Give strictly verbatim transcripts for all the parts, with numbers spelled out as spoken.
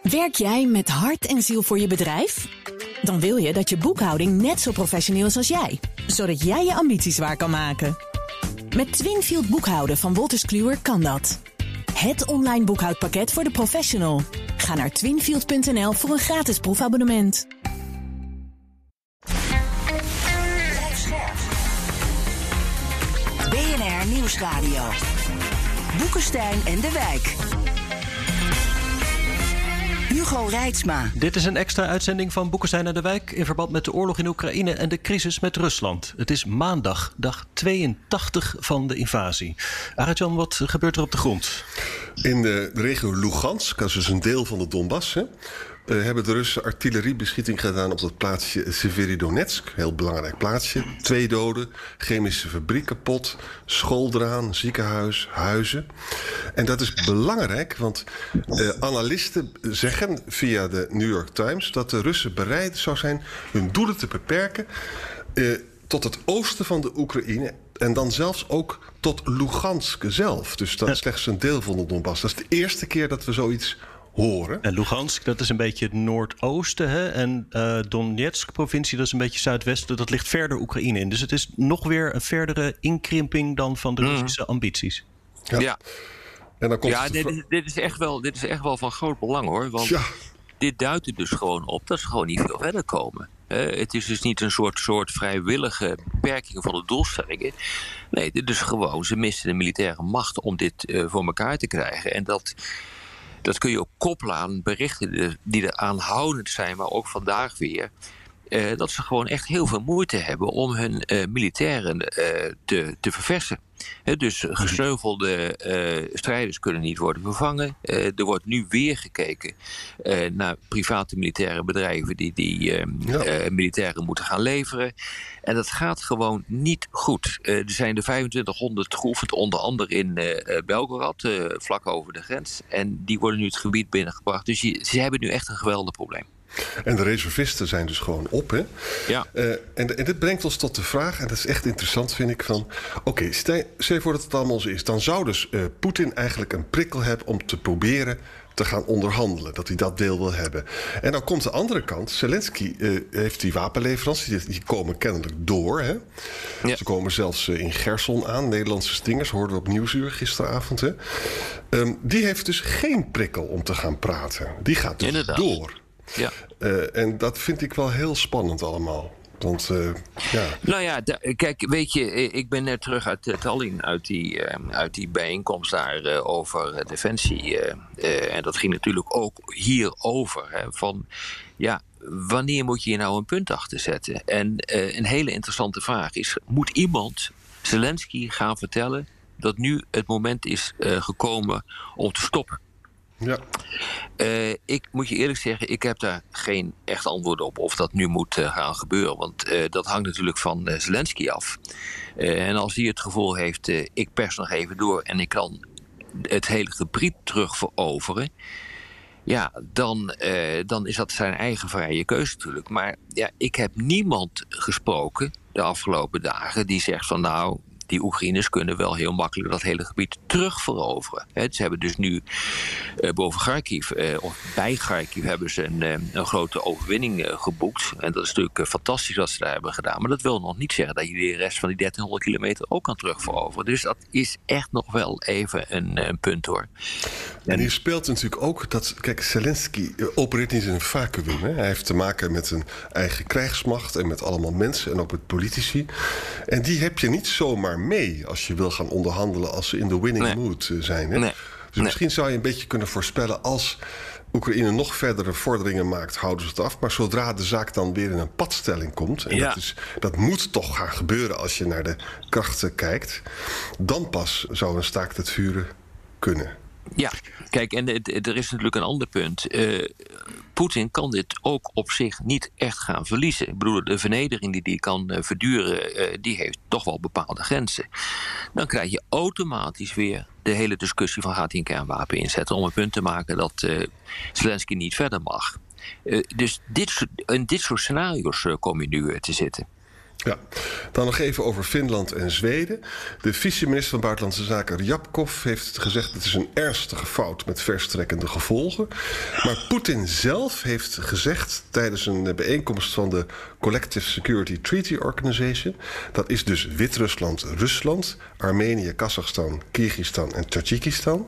Werk jij met hart en ziel voor je bedrijf? Dan wil je dat je boekhouding net zo professioneel is als jij, zodat jij je ambities waar kan maken. Met Twinfield boekhouden van Wolters Kluwer kan dat. Het online boekhoudpakket voor de professional. Ga naar twinfield punt n l voor een gratis proefabonnement. B N R Nieuwsradio. Boekenstein en de Wijk. Hugo Reitsma. Dit is een extra uitzending van Boekenstein en de Wijk in verband met de oorlog in Oekraïne en de crisis met Rusland. Het is maandag, dag tweeëntachtig van de invasie. Arjan, wat gebeurt er op de grond? In de regio Lugansk, dat is dus een deel van de Donbass, hè, Uh, hebben de Russen artilleriebeschieting gedaan op dat plaatsje Severodonetsk. Heel belangrijk plaatsje. Twee doden, chemische fabriek kapot, school eraan, ziekenhuis, huizen. En dat is belangrijk, want uh, analisten zeggen via de New York Times dat de Russen bereid zou zijn hun doelen te beperken uh, tot het oosten van de Oekraïne. En dan zelfs ook tot Lugansk zelf. Dus dat is slechts een deel van de Donbass. Dat is de eerste keer dat we zoiets horen. En Lugansk, dat is een beetje het noordoosten. Hè? En uh, Donetsk-provincie, dat is een beetje zuidwesten. Dat ligt verder Oekraïne in. Dus het is nog weer een verdere inkrimping dan van de Russische ambities. Ja, ja. En dan komt ja het dit, is, dit, is echt wel, dit is echt wel van groot belang, hoor. Want ja. dit duidt er dus gewoon op dat ze gewoon niet veel verder komen. Uh, het is dus niet een soort, soort vrijwillige beperking van de doelstellingen. Nee, dit is gewoon, ze missen de militaire macht om dit uh, voor elkaar te krijgen. En dat... Dat kun je ook koppelen aan berichten die er aanhoudend zijn, maar ook vandaag weer. Uh, dat ze gewoon echt heel veel moeite hebben om hun uh, militairen uh, te, te verversen. He, dus gesneuvelde uh, strijders kunnen niet worden vervangen. Uh, er wordt nu weer gekeken uh, naar private militaire bedrijven die, die uh, ja. uh, militairen moeten gaan leveren. En dat gaat gewoon niet goed. Uh, er zijn er vijfentwintighonderd geoefend, onder andere in uh, Belgorod, uh, vlak over de grens. En die worden nu het gebied binnengebracht. Dus je, ze hebben nu echt een geweldig probleem. En de reservisten zijn dus gewoon op, hè? Ja. Uh, en, en dit brengt ons tot de vraag, en dat is echt interessant, vind ik, van... Oké, okay, stel je voor dat het allemaal zo is. Dan zou dus uh, Poetin eigenlijk een prikkel hebben om te proberen te gaan onderhandelen. Dat hij dat deel wil hebben. En dan komt de andere kant. Zelensky uh, heeft die wapenleveranties. Die, die komen kennelijk door, hè? Ja. Ze komen zelfs uh, in Gerson aan. Nederlandse stingers, hoorden we op Nieuwsuur gisteravond, hè? Um, die heeft dus geen prikkel om te gaan praten. Die gaat dus Inderdaad. door. Ja. Uh, en dat vind ik wel heel spannend allemaal. Want, uh, ja. Nou ja, d- kijk, weet je, ik ben net terug uit uh, Tallinn, uit die, uh, uit die bijeenkomst daar uh, over uh, defensie. Uh, uh, en dat ging natuurlijk ook hierover. Hè, van, ja, wanneer moet je hier nou een punt achter zetten? En uh, een hele interessante vraag is, moet iemand Zelensky gaan vertellen dat nu het moment is uh, gekomen om te stoppen? Ja. Uh, ik moet je eerlijk zeggen, ik heb daar geen echt antwoord op of dat nu moet uh, gaan gebeuren. Want uh, dat hangt natuurlijk van uh, Zelensky af. Uh, en als hij het gevoel heeft, uh, ik pers nog even door en ik kan het hele gebied terug veroveren. Ja, dan, uh, dan is dat zijn eigen vrije keuze natuurlijk. Maar ja, ik heb niemand gesproken de afgelopen dagen die zegt van nou, die Oekraïners kunnen wel heel makkelijk dat hele gebied terugveroveren. He, ze hebben dus nu uh, boven Kharkiv, uh, of bij Kharkiv, hebben ze een, uh, een grote overwinning uh, geboekt. En dat is natuurlijk uh, fantastisch wat ze daar hebben gedaan. Maar dat wil nog niet zeggen dat je de rest van die dertienhonderd kilometer ook kan terugveroveren. Dus dat is echt nog wel even een, een punt, hoor. En hier speelt natuurlijk ook dat, kijk, Zelensky opereert niet in een vacuüm. Hè? Hij heeft te maken met een eigen krijgsmacht en met allemaal mensen en ook met politici. En die heb je niet zomaar mee als je wil gaan onderhandelen als ze in de winning nee. mood zijn. Hè? Nee. Dus nee. misschien zou je een beetje kunnen voorspellen, als Oekraïne nog verdere vorderingen maakt, houden ze het af. Maar zodra de zaak dan weer in een padstelling komt, en ja. dat, is, dat moet toch gaan gebeuren als je naar de krachten kijkt, dan pas zou een staakt het vuren kunnen. Ja, kijk, en er is natuurlijk een ander punt. Uh, Poetin kan dit ook op zich niet echt gaan verliezen. Ik bedoel, de vernedering die hij kan uh, verduren, uh, die heeft toch wel bepaalde grenzen. Dan krijg je automatisch weer de hele discussie van, gaat hij een kernwapen inzetten om een punt te maken dat uh, Zelensky niet verder mag. Uh, dus dit, in dit soort scenario's uh, kom je nu uh, te zitten. Ja, dan nog even over Finland en Zweden. De vice-minister van Buitenlandse Zaken Ryabkov heeft gezegd... het is een ernstige fout met verstrekkende gevolgen. Maar Poetin zelf heeft gezegd tijdens een bijeenkomst van de Collective Security Treaty Organization... dat is dus Wit-Rusland, Rusland, Armenië, Kazachstan, Kyrgyzstan en Tajikistan...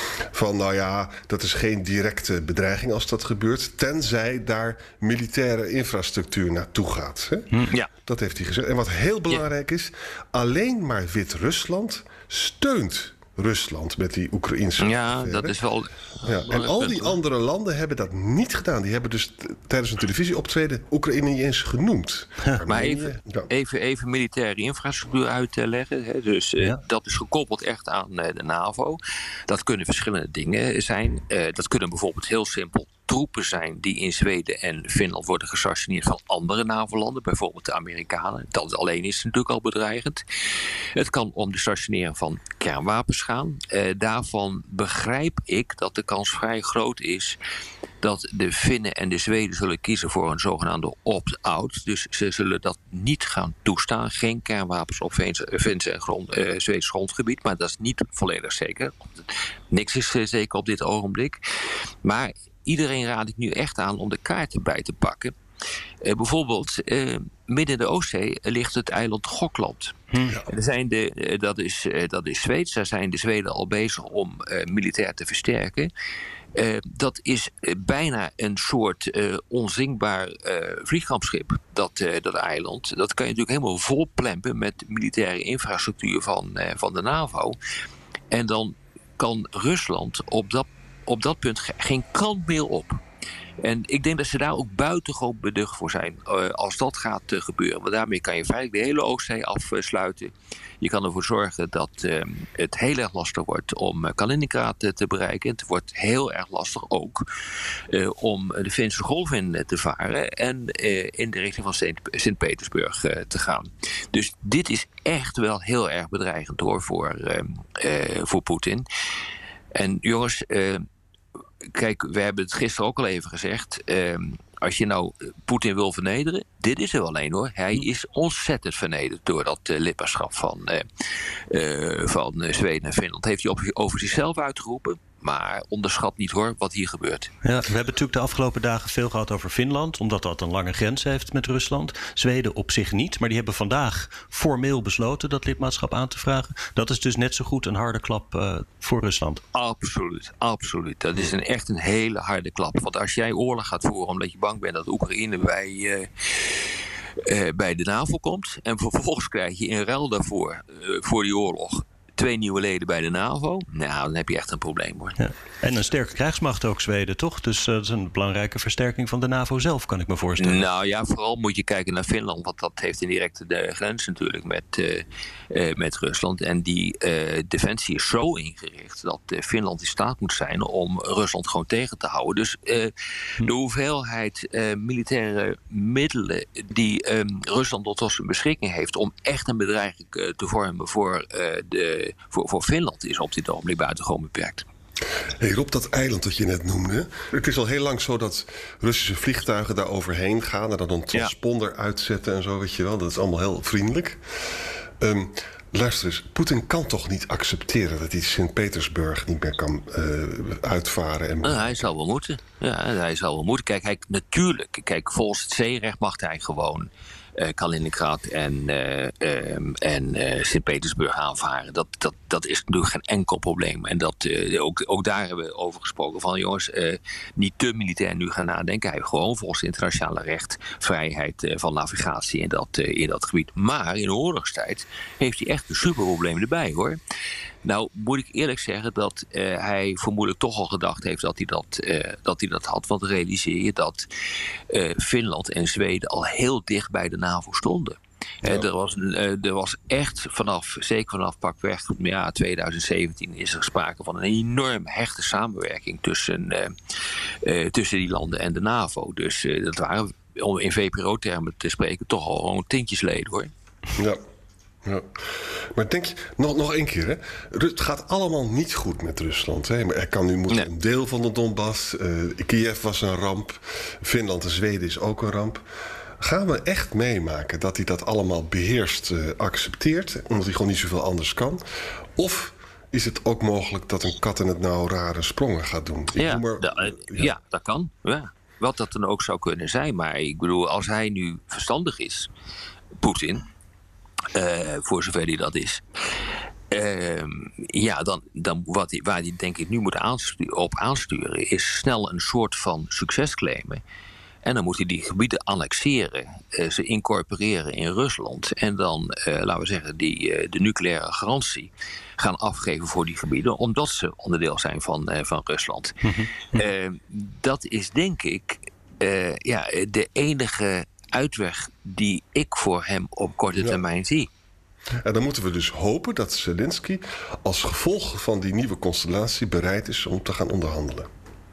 van nou ja, dat is geen directe bedreiging als dat gebeurt... tenzij daar militaire infrastructuur naartoe gaat. Hè? Ja. Dat heeft hij gezegd. En wat heel belangrijk is... alleen maar Wit-Rusland steunt Rusland met die Oekraïnse... Ja, affaire. dat is wel... Ja, en al die andere landen hebben dat niet gedaan. Die hebben dus t- tijdens een televisieoptreden Oekraïne niet eens genoemd. Maar even, ja. even, even militaire infrastructuur uitleggen. Hè. Dus uh, Ja. dat is gekoppeld echt aan uh, de NAVO. Dat kunnen verschillende dingen zijn. Uh, dat kunnen bijvoorbeeld heel simpel troepen zijn die in Zweden en Finland worden gestationeerd van andere NAVO-landen, bijvoorbeeld de Amerikanen. Dat alleen is natuurlijk al bedreigend. Het kan om de stationering van kernwapens gaan. Uh, daarvan begrijp ik dat de kans vrij groot is dat de Finnen en de Zweden zullen kiezen voor een zogenaamde opt-out. Dus ze zullen dat niet gaan toestaan. Geen kernwapens op Finse en grond, uh, Zweeds grondgebied. Maar dat is niet volledig zeker. Niks is uh, zeker op dit ogenblik. Maar iedereen raad ik nu echt aan om de kaarten bij te pakken. Uh, bijvoorbeeld, uh, midden in de Oostzee ligt het eiland Gokland. Hm. Er zijn de, uh, dat, is, uh, dat is Zweeds. Daar zijn de Zweden al bezig om uh, militair te versterken. Uh, dat is uh, bijna een soort uh, onzinkbaar uh, vliegkampschip, dat, uh, dat eiland. Dat kan je natuurlijk helemaal volplempen met militaire infrastructuur van, uh, van de NAVO. En dan kan Rusland op dat, op dat punt ge- geen kant meer op. En ik denk dat ze daar ook buitengewoon beducht voor zijn uh, als dat gaat uh, gebeuren. Want daarmee kan je feitelijk de hele Oostzee afsluiten. Je kan ervoor zorgen dat uh, het heel erg lastig wordt om uh, Kaliningrad uh, te bereiken. Het wordt heel erg lastig ook uh, om de Finse golf in uh, te varen en uh, in de richting van Sint-Petersburg uh, te gaan. Dus dit is echt wel heel erg bedreigend hoor voor, uh, uh, voor Poetin. En jongens... Uh, Kijk, we hebben het gisteren ook al even gezegd. Uh, als je nou Poetin wil vernederen, dit is er wel een hoor. Hij is ontzettend vernederd door dat uh, lidmaatschap van, uh, uh, van uh, Zweden en Finland. Heeft hij op, over zichzelf uitgeroepen. Maar onderschat niet hoor wat hier gebeurt. Ja, we hebben natuurlijk de afgelopen dagen veel gehad over Finland, omdat dat een lange grens heeft met Rusland. Zweden op zich niet, maar die hebben vandaag formeel besloten dat lidmaatschap aan te vragen. Dat is dus net zo goed een harde klap uh, voor Rusland. Absoluut, absoluut. Dat is een, echt een hele harde klap. Want als jij oorlog gaat voeren omdat je bang bent dat Oekraïne bij... Uh, Uh, bij de NAVO komt. En vervolgens krijg je in ruil daarvoor, uh, voor die oorlog, twee nieuwe leden bij de NAVO. Nou, dan heb je echt een probleem hoor. Ja. En een sterke krijgsmacht ook Zweden, toch? Dus uh, dat is een belangrijke versterking van de NAVO zelf, kan ik me voorstellen. Nou ja, vooral moet je kijken naar Finland. Want dat heeft een directe de grens natuurlijk met, uh, uh, met Rusland. En die uh, defensie is zo ingericht dat uh, Finland in staat moet zijn om Rusland gewoon tegen te houden. Dus uh, hm. de hoeveelheid uh, militaire middelen die um, Rusland tot zijn beschikking heeft om echt een bedreiging uh, te vormen voor, uh, de, voor, voor Finland is op dit ogenblik buitengewoon beperkt. Hey Rob, dat eiland dat je net noemde. Het is al heel lang zo dat Russische vliegtuigen daar overheen gaan en dan een transponder ja. uitzetten en zo, weet je wel. Dat is allemaal heel vriendelijk. Um, luister eens, Poetin kan toch niet accepteren dat hij Sint-Petersburg niet meer kan uh, uitvaren? En... Nou, hij zal wel moeten. Ja, hij zal wel moeten. Kijk, hij, natuurlijk, kijk, volgens het zeerecht mag hij gewoon Uh, Kaliningrad en, uh, um, en uh, Sint-Petersburg aanvaren. Dat, dat, dat is natuurlijk geen enkel probleem. En dat, uh, ook, ook daar hebben we over gesproken van jongens, uh, niet te militair nu gaan nadenken. Hij heeft gewoon volgens het internationale recht vrijheid uh, van navigatie in dat, uh, in dat gebied. Maar in de oorlogstijd heeft hij echt een superprobleem erbij hoor. Nou moet ik eerlijk zeggen dat uh, hij vermoedelijk toch al gedacht heeft dat hij dat, uh, dat hij dat had. Want realiseer je dat uh, Finland en Zweden al heel dicht bij de NAVO stonden. Ja. Uh, er, was, uh, er was echt vanaf, zeker vanaf pakweg ja, twintig zeventien is er sprake van een enorm hechte samenwerking tussen, uh, uh, tussen die landen en de NAVO. Dus uh, dat waren, om in V P R O-termen te spreken, toch al gewoon tintjesleden hoor. Ja. Ja. Maar denk je, nog, nog één keer, hè? Het gaat allemaal niet goed met Rusland. Hè? Maar er kan nu moeten nee. een deel van de Donbass. Uh, Kiev was een ramp. Finland en Zweden is ook een ramp. Gaan we echt meemaken dat hij dat allemaal beheerst uh, accepteert, omdat hij gewoon niet zoveel anders kan? Of is het ook mogelijk dat een kat in het nauw rare sprongen gaat doen? Ik ja, maar, da, ja. ja, dat kan. Ja. Wat dat dan ook zou kunnen zijn. Maar ik bedoel, als hij nu verstandig is, Poetin, uh, voor zover hij dat is, Uh, ja, dan, dan wat die, waar hij denk ik nu moet aansturen, op aansturen, is snel een soort van succes claimen. En dan moet hij die gebieden annexeren, uh, ze incorporeren in Rusland. En dan, uh, laten we zeggen, die, uh, de nucleaire garantie gaan afgeven voor die gebieden, omdat ze onderdeel zijn van, uh, van Rusland. uh, dat is denk ik uh, ja, de enige uitweg die ik voor hem op korte ja. termijn zie. En dan moeten we dus hopen dat Zelensky als gevolg van die nieuwe constellatie bereid is om te gaan onderhandelen.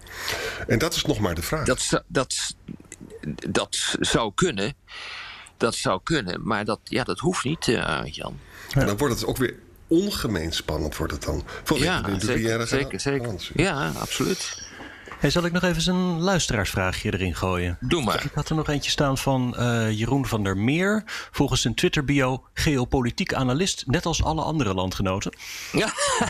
En dat is nog maar de vraag. Dat, dat, dat zou kunnen. Dat zou kunnen, maar dat, ja, dat hoeft niet, uh, Jan. Ja. En dan wordt het ook weer ongemeen spannend, wordt het dan. Vanwege ja, de zeker, zeker, zeker. Ja, absoluut. Hey, zal ik nog even een luisteraarsvraagje erin gooien? Doe maar. Ik had er nog eentje staan van uh, Jeroen van der Meer. Volgens een Twitter-bio geopolitiek analist, net als alle andere landgenoten. Ja.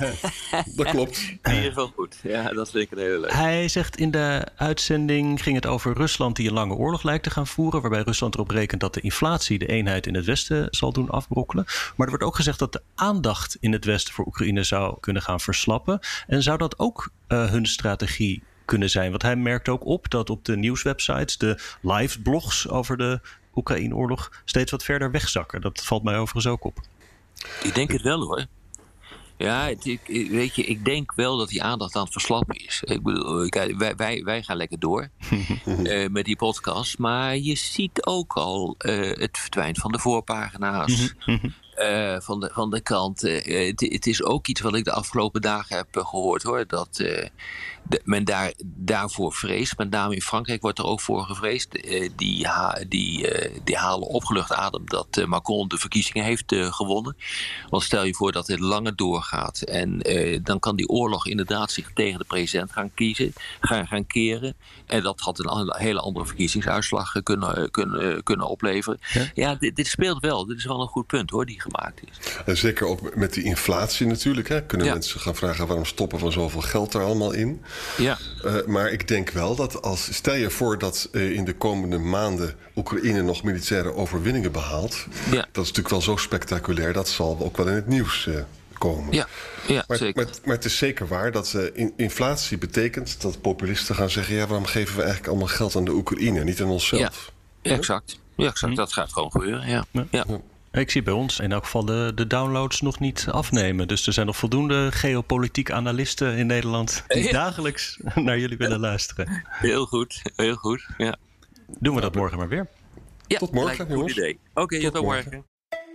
Dat klopt. Die is wel goed. Ja, dat vind ik een hele leuk. Hij zegt in de uitzending ging het over Rusland die een lange oorlog lijkt te gaan voeren, waarbij Rusland erop rekent dat de inflatie de eenheid in het Westen zal doen afbrokkelen. Maar er wordt ook gezegd dat de aandacht in het Westen voor Oekraïne zou kunnen gaan verslappen. En zou dat ook uh, hun strategie kunnen zijn? Want hij merkt ook op dat op de nieuwswebsites de live blogs over de Oekraïne-oorlog steeds wat verder wegzakken. Dat valt mij overigens ook op. Ik denk het wel hoor. Ja, het, ik, weet je, ik denk wel dat die aandacht aan het verslappen is. Ik bedoel, kijk, wij, wij, wij gaan lekker door uh, met die podcast. Maar je ziet ook al uh, het verdwijnen van de voorpagina's. Uh, van, de, van de krant. Uh, het, het is ook iets wat ik de afgelopen dagen heb uh, gehoord hoor. Dat uh, de, men daar, daarvoor vreest. Met name in Frankrijk wordt er ook voor gevreesd. Uh, die, ha, die, uh, die halen opgelucht adem dat uh, Macron de verkiezingen heeft uh, gewonnen. Want stel je voor dat dit langer doorgaat. En uh, dan kan die oorlog inderdaad zich tegen de president gaan kiezen. Gaan, gaan keren. En dat had een hele andere verkiezingsuitslag kunnen, kunnen, kunnen opleveren. Ja, ja dit, dit speelt wel. Dit is wel een goed punt hoor, die gemaakt is. En zeker ook met die inflatie natuurlijk. Hè, kunnen ja. mensen gaan vragen waarom stoppen we zoveel geld er allemaal in. Ja. Uh, maar ik denk wel dat als, stel je voor dat uh, in de komende maanden Oekraïne nog militaire overwinningen behaalt. Ja. Dat is natuurlijk wel zo spectaculair. Dat zal ook wel in het nieuws uh, komen. Ja, ja maar, zeker. Maar, maar het is zeker waar dat uh, in, inflatie betekent dat populisten gaan zeggen, ja, waarom geven we eigenlijk allemaal geld aan de Oekraïne, niet aan onszelf? Ja, ja exact. Ja, exact. Hm. Dat gaat gewoon gebeuren. Ja. Ja. Ja. Ja. Ik zie bij ons in elk geval de, de downloads nog niet afnemen. Dus er zijn nog voldoende geopolitiek analisten in Nederland die ja. dagelijks naar jullie willen luisteren. Heel goed, heel goed. Ja. Doen we dat morgen maar weer. Ja, tot morgen, een goed idee. Oké, okay, tot, tot morgen. morgen.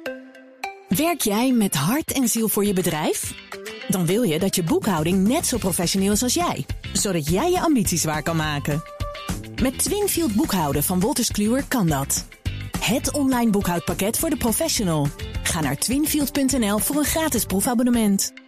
Werk jij met hart en ziel voor je bedrijf? Dan wil je dat je boekhouding net zo professioneel is als jij. Zodat jij je ambities waar kan maken. Met Twinfield boekhouden van Wolters Kluwer kan dat. Het online boekhoudpakket voor de professional. Ga naar twinfield punt n l voor een gratis proefabonnement.